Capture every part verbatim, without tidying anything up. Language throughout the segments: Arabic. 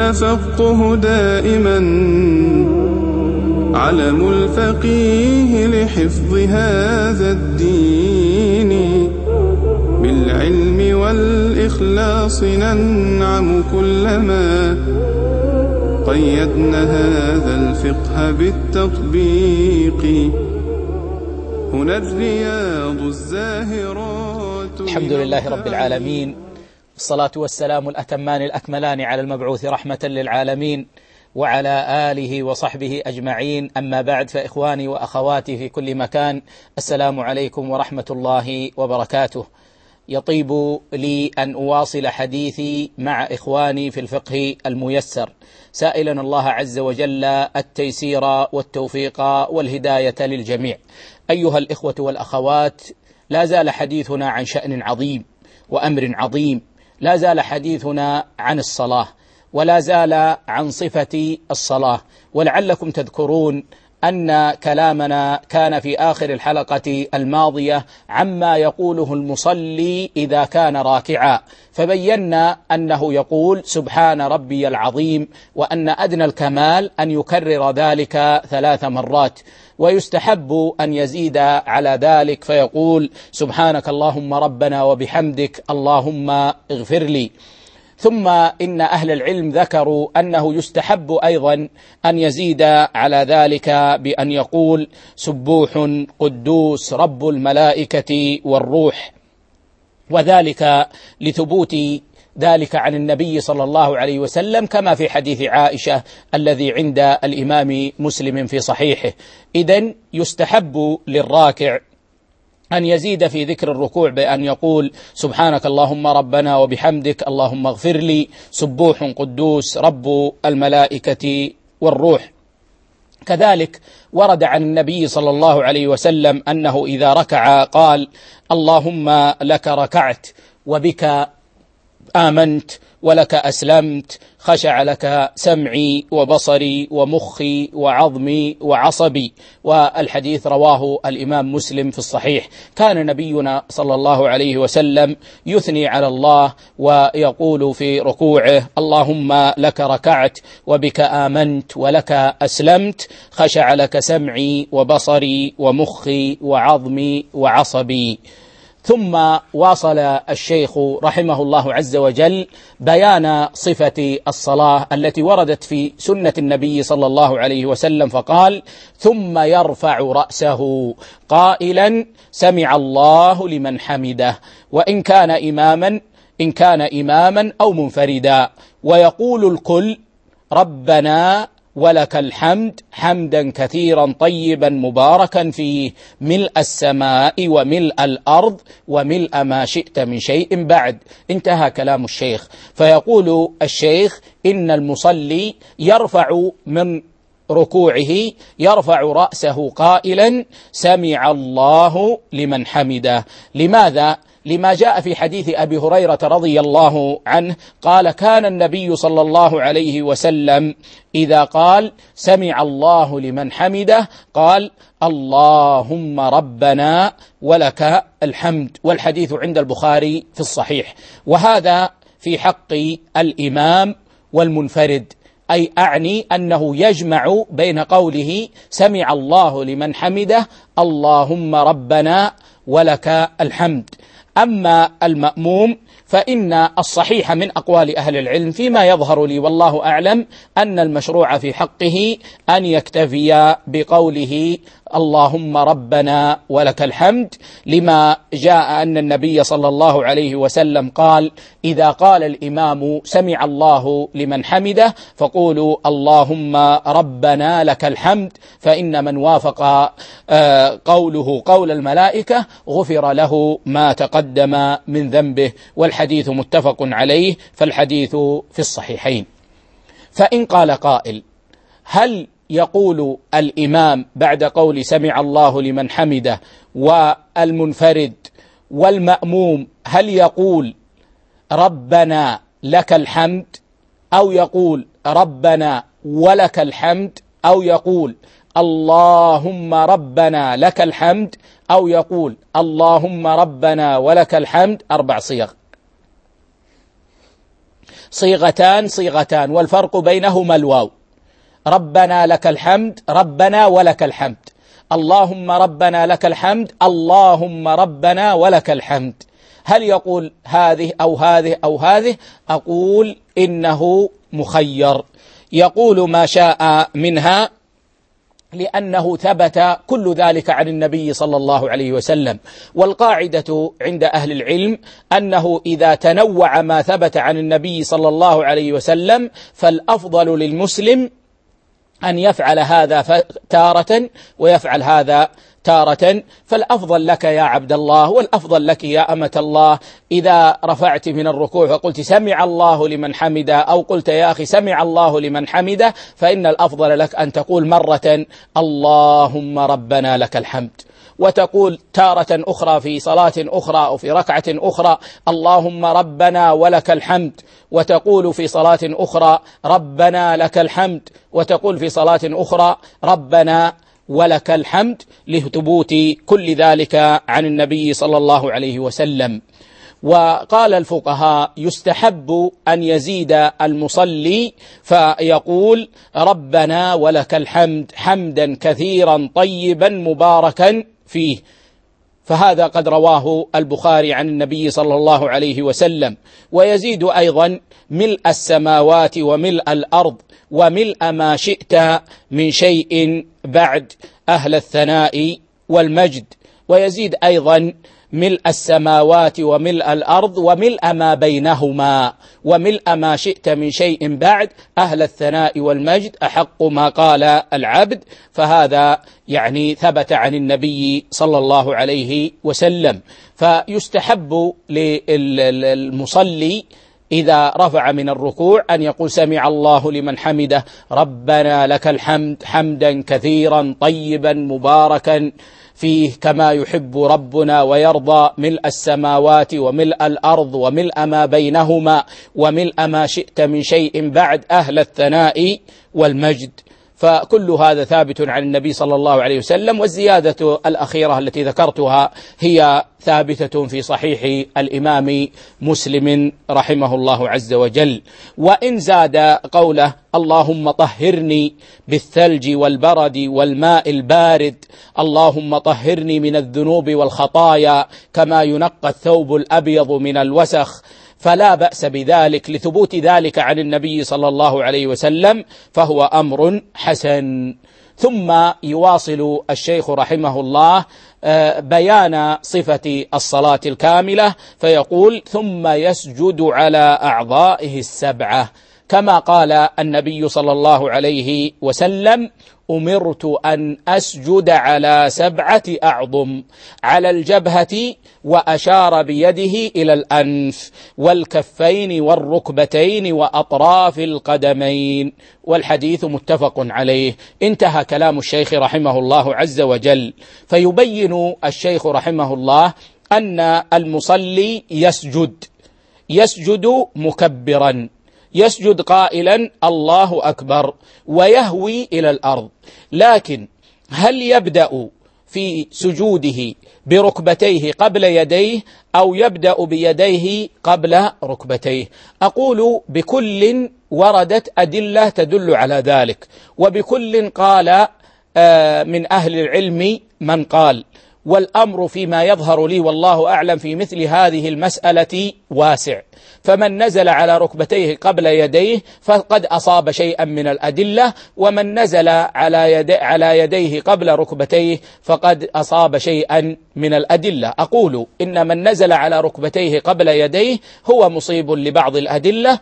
التفقه دائما علم الفقيه لحفظ هذا الدين بالعلم والإخلاص ننعم كلما قيدنا هذا الفقه بالتطبيق. هنا الرياض الزاهرات. الحمد لله رب العالمين، والصلاة والسلام الأتمان الأكملان على المبعوث رحمة للعالمين وعلى آله وصحبه أجمعين. أما بعد، فإخواني وأخواتي في كل مكان، السلام عليكم ورحمة الله وبركاته. يطيب لي أن أواصل حديثي مع إخواني في الفقه الميسر، سائلا الله عز وجل التيسير والتوفيق والهداية للجميع. أيها الإخوة والأخوات، لا زال حديثنا عن شأن عظيم وأمر عظيم، لا زال حديثنا عن الصلاة، ولا زال عن صفة الصلاة. ولعلكم تذكرون أن كلامنا كان في آخر الحلقة الماضية عما يقوله المصلي إذا كان راكعا، فبينا أنه يقول سبحان ربي العظيم، وأن أدنى الكمال أن يكرر ذلك ثلاث مرات، ويستحب أن يزيد على ذلك فيقول سبحانك اللهم ربنا وبحمدك اللهم اغفر لي. ثم إن أهل العلم ذكروا أنه يستحب أيضا أن يزيد على ذلك بأن يقول سبوح قدوس رب الملائكة والروح، وذلك لثبوت ذلك عن النبي صلى الله عليه وسلم كما في حديث عائشة الذي عند الإمام مسلم في صحيحه. إذن يستحب للراكع أن يزيد في ذكر الركوع بأن يقول سبحانك اللهم ربنا وبحمدك اللهم اغفر لي سبوح قدوس رب الملائكة والروح. كذلك ورد عن النبي صلى الله عليه وسلم أنه إذا ركع قال اللهم لك ركعت وبك آمنت ولك أسلمت، خشع لك سمعي وبصري ومخي وعظمي وعصبي. والحديث رواه الإمام مسلم في الصحيح. كان نبينا صلى الله عليه وسلم يثني على الله ويقول في ركوعه اللهم لك ركعت وبك آمنت ولك أسلمت، خشع لك سمعي وبصري ومخي وعظمي وعصبي. ثم واصل الشيخ رحمه الله عز وجل بيان صفة الصلاة التي وردت في سنة النبي صلى الله عليه وسلم، فقال ثم يرفع رأسه قائلا سمع الله لمن حمده، وإن كان إماما إن كان إماما أو منفردا، ويقول الكل ربنا ولك الحمد حمدا كثيرا طيبا مباركا فيه ملء السماء وملء الأرض وملء ما شئت من شيء بعد. انتهى كلام الشيخ. فيقول الشيخ إن المصلي يرفع من ركوعه يرفع رأسه قائلا سمع الله لمن حمده. لماذا؟ لما جاء في حديث أبي هريرة رضي الله عنه قال كان النبي صلى الله عليه وسلم إذا قال سمع الله لمن حمده قال اللهم ربنا ولك الحمد، والحديث عند البخاري في الصحيح. وهذا في حق الإمام والمنفرد، أي أعني أنه يجمع بين قوله سمع الله لمن حمده اللهم ربنا ولك الحمد. أما المأموم فإن الصحيح من أقوال أهل العلم فيما يظهر لي والله أعلم أن المشروع في حقه أن يكتفي بقوله اللهم ربنا ولك الحمد، لما جاء أن النبي صلى الله عليه وسلم قال إذا قال الإمام سمع الله لمن حمده فقولوا اللهم ربنا لك الحمد، فإن من وافق قوله قول الملائكة غفر له ما تقدم من ذنبه، والحديث متفق عليه، فالحديث في الصحيحين. فإن قال قائل هل يقول الإمام بعد قول سمع الله لمن حمده والمنفرد والمأموم هل يقول ربنا لك الحمد أو يقول ربنا ولك الحمد أو يقول اللهم ربنا لك الحمد أو يقول اللهم ربنا ولك الحمد؟ أربع صيغ. صيغتان صيغتان والفرق بينهما الواو. ربنا لك الحمد، ربنا ولك الحمد، اللهم ربنا لك الحمد، اللهم ربنا ولك الحمد. هل يقول هذه أو هذه أو هذه؟ أقول إنه مخير، يقول ما شاء منها، لأنه ثبت كل ذلك عن النبي صلى الله عليه وسلم. والقاعدة عند أهل العلم أنه إذا تنوع ما ثبت عن النبي صلى الله عليه وسلم فالأفضل للمسلم أن يفعل هذا تارة ويفعل هذا تارة. فالأفضل لك يا عبد الله والأفضل لك يا أمة الله إذا رفعت من الركوع فقلت سمع الله لمن حمده، أو قلت يا أخي سمع الله لمن حمده، فإن الأفضل لك أن تقول مرة اللهم ربنا لك الحمد، وتقول تارة أخرى في صلاة أخرى أو في ركعة أخرى اللهم ربنا ولك الحمد، وتقول في صلاة أخرى ربنا لك الحمد، وتقول في صلاة أخرى ربنا ولك الحمد، لثبوت كل ذلك عن النبي صلى الله عليه وسلم. وقال الفقهاء يستحب أن يزيد المصلي فيقول ربنا ولك الحمد حمدا كثيرا طيبا مباركا فيه، فهذا قد رواه البخاري عن النبي صلى الله عليه وسلم. ويزيد أيضا ملء السماوات وملء الأرض وملء ما شئت من شيء بعد أهل الثناء والمجد. ويزيد أيضا ملء السماوات وملء الأرض وملء ما بينهما وملء ما شئت من شيء بعد أهل الثناء والمجد أحق ما قال العبد. فهذا يعني ثبت عن النبي صلى الله عليه وسلم. فيستحب للمصلي إذا رفع من الركوع أن يقول سمع الله لمن حمده ربنا لك الحمد حمدا كثيرا طيبا مباركا فيه كما يحب ربنا ويرضى، ملء السماوات وملء الأرض وملء ما بينهما وملء ما شئت من شيء بعد أهل الثناء والمجد. فكل هذا ثابت عن النبي صلى الله عليه وسلم. والزيادة الأخيرة التي ذكرتها هي ثابتة في صحيح الإمام مسلم رحمه الله عز وجل. وإن زاد قوله اللهم طهرني بالثلج والبرد والماء البارد، اللهم طهرني من الذنوب والخطايا كما ينقى الثوب الأبيض من الوسخ، فلا بأس بذلك لثبوت ذلك عن النبي صلى الله عليه وسلم، فهو أمر حسن. ثم يواصل الشيخ رحمه الله بيان صفة الصلاة الكاملة فيقول ثم يسجد على أعضائه السبعة، كما قال النبي صلى الله عليه وسلم أمرت أن أسجد على سبعة أعظم، على الجبهة وأشار بيده إلى الأنف والكفين والركبتين وأطراف القدمين، والحديث متفق عليه. انتهى كلام الشيخ رحمه الله عز وجل. فيبين الشيخ رحمه الله أن المصلي يسجد يسجد مكبرا، يسجد قائلا الله أكبر ويهوي إلى الأرض. لكن هل يبدأ في سجوده بركبتيه قبل يديه أو يبدأ بيديه قبل ركبتيه؟ أقول بكل وردت أدلة تدل على ذلك، وبكل قال من أهل العلم من قال، والأمر فيما يظهر لي والله أعلم في مثل هذه المسألة واسع. فمن نزل على ركبتيه قبل يديه فقد أصاب شيئا من الأدلة، ومن نزل على, يدي على يديه قبل ركبتيه فقد أصاب شيئا من الأدلة. أقول إن من نزل على ركبتيه قبل يديه هو مصيب لبعض الأدلة،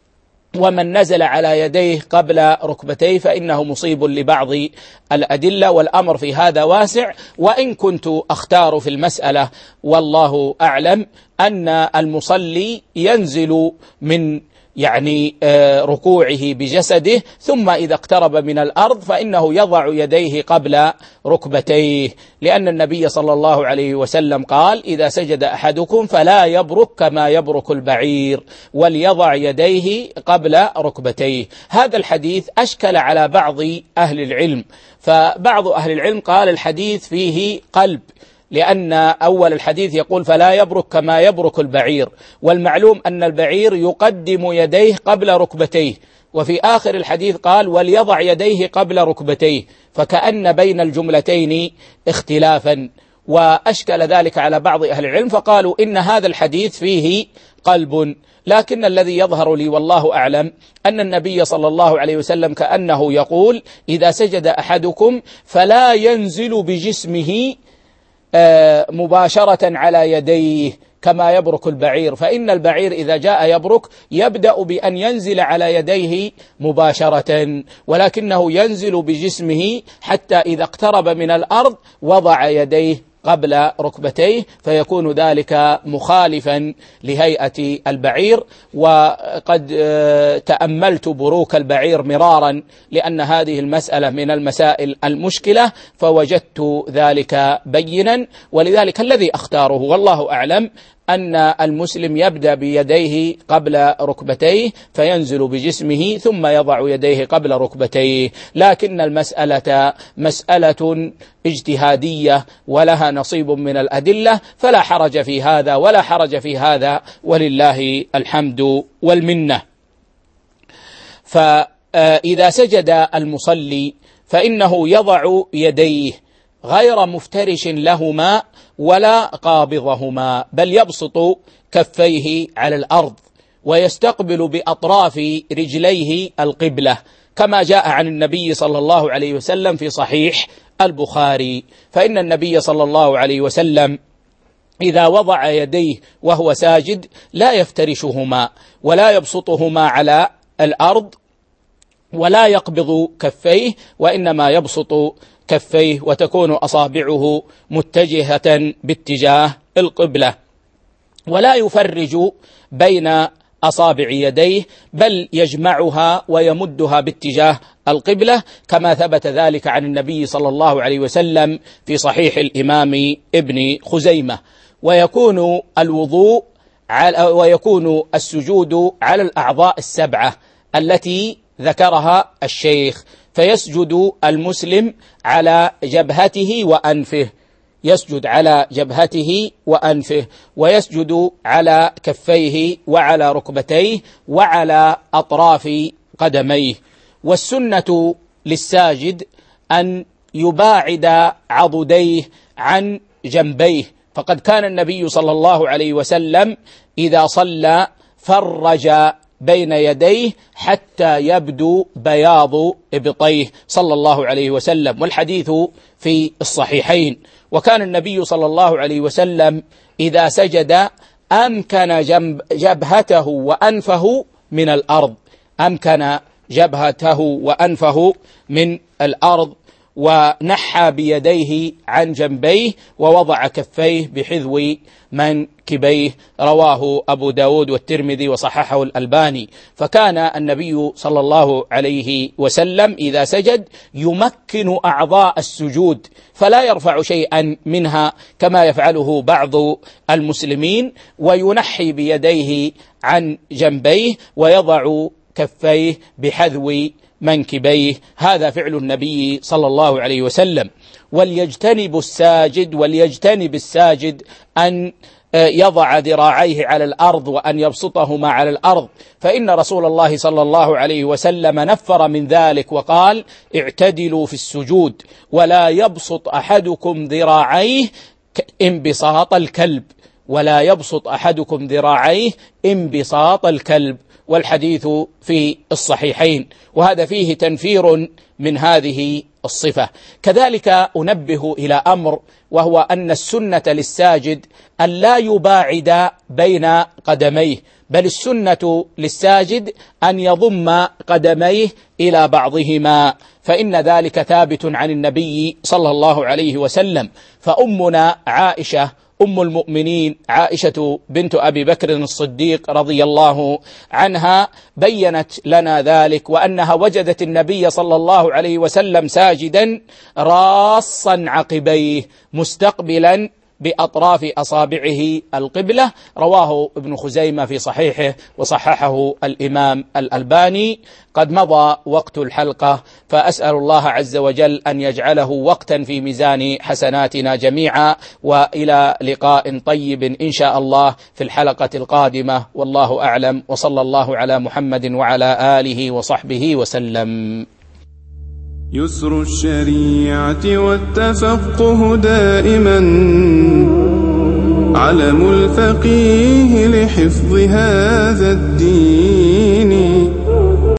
ومن نزل على يديه قبل ركبتيه فإنه مصيب لبعض الأدلة، والأمر في هذا واسع. وإن كنت أختار في المسألة والله أعلم أن المصلي ينزل من يعني ركوعه بجسده، ثم إذا اقترب من الأرض فإنه يضع يديه قبل ركبتيه، لأن النبي صلى الله عليه وسلم قال إذا سجد أحدكم فلا يبرك كما يبرك البعير، وليضع يديه قبل ركبتيه. هذا الحديث أشكل على بعض أهل العلم، فبعض أهل العلم قال الحديث فيه قلب، لأن أول الحديث يقول فلا يبرك كما يبرك البعير، والمعلوم أن البعير يقدم يديه قبل ركبتيه، وفي آخر الحديث قال وليضع يديه قبل ركبتيه، فكأن بين الجملتين اختلافا، وأشكل ذلك على بعض أهل العلم فقالوا إن هذا الحديث فيه قلب. لكن الذي يظهر لي والله أعلم أن النبي صلى الله عليه وسلم كأنه يقول إذا سجد أحدكم فلا ينزل بجسمه مباشرة على يديه كما يبرك البعير، فإن البعير إذا جاء يبرك يبدأ بأن ينزل على يديه مباشرة، ولكنه ينزل بجسمه حتى إذا اقترب من الأرض وضع يديه قبل ركبتيه، فيكون ذلك مخالفا لهيئة البعير. وقد تأملت بروك البعير مرارا لأن هذه المسألة من المسائل المشكلة، فوجدت ذلك بينا، ولذلك الذي أختاره والله أعلم أن المسلم يبدأ بيديه قبل ركبتيه فينزل بجسمه ثم يضع يديه قبل ركبتيه، لكن المسألة مسألة اجتهادية ولها نصيب من الأدلة، فلا حرج في هذا ولا حرج في هذا، ولله الحمد والمنة. فإذا سجد المصلي فإنه يضع يديه غير مفترش لهما ولا قابضهما، بل يبسط كفيه على الأرض ويستقبل بأطراف رجليه القبلة، كما جاء عن النبي صلى الله عليه وسلم في صحيح البخاري، فإن النبي صلى الله عليه وسلم إذا وضع يديه وهو ساجد لا يفترشهما ولا يبسطهما على الأرض ولا يقبض كفيه، وإنما يبسط كفيه وتكون أصابعه متجهة باتجاه القبلة، ولا يفرج بين أصابع يديه بل يجمعها ويمدها باتجاه القبلة، كما ثبت ذلك عن النبي صلى الله عليه وسلم في صحيح الإمام ابن خزيمة. ويكون الوضوء ويكون السجود على الأعضاء السبعة التي ذكرها الشيخ، فيسجد المسلم على جبهته وأنفه، يسجد على جبهته وأنفه، ويسجد على كفيه وعلى ركبتيه وعلى أطراف قدميه. والسنة للساجد أن يباعد عضديه عن جنبيه، فقد كان النبي صلى الله عليه وسلم إذا صلى فرج بين يديه حتى يبدو بياض إبطيه صلى الله عليه وسلم، والحديث في الصحيحين. وكان النبي صلى الله عليه وسلم إذا سجد أمكن جنب جبهته وأنفه من الأرض، أمكن جبهته وأنفه من الأرض، ونحى بيديه عن جنبيه ووضع كفيه بحذو منكبيه، رواه أبو داود والترمذي وصححه الألباني. فكان النبي صلى الله عليه وسلم إذا سجد يمكن أعضاء السجود فلا يرفع شيئا منها كما يفعله بعض المسلمين، وينحي بيديه عن جنبيه ويضع كفيه بحذو منكبيه. هذا فعل النبي صلى الله عليه وسلم. وليجتنب الساجد وليجتنب الساجد أن يضع ذراعيه على الأرض وأن يبسطهما على الأرض، فإن رسول الله صلى الله عليه وسلم نفر من ذلك وقال اعتدلوا في السجود ولا يبسط أحدكم ذراعيه انبساط الكلب، ولا يبسط أحدكم ذراعيه انبساط الكلب، والحديث في الصحيحين، وهذا فيه تنفير من هذه الصفة. كذلك أنبه إلى أمر، وهو أن السنة للساجد أن لا يباعد بين قدميه، بل السنة للساجد أن يضم قدميه إلى بعضهما، فإن ذلك ثابت عن النبي صلى الله عليه وسلم. فأمنا عائشة أم المؤمنين عائشة بنت أبي بكر الصديق رضي الله عنها بيّنت لنا ذلك، وأنها وجدت النبي صلى الله عليه وسلم ساجدا راصا عقبيه مستقبلا بأطراف أصابعه القبلة. رواه ابن خزيمة في صحيحه وصححه الإمام الألباني. قد مضى وقت الحلقة، فأسأل الله عز وجل أن يجعله وقتا في ميزان حسناتنا جميعا، وإلى لقاء طيب إن شاء الله في الحلقة القادمة، والله أعلم، وصلى الله على محمد وعلى آله وصحبه وسلم. يسر الشريعة والتفقه دائما، علم الفقيه لحفظ هذا الدين.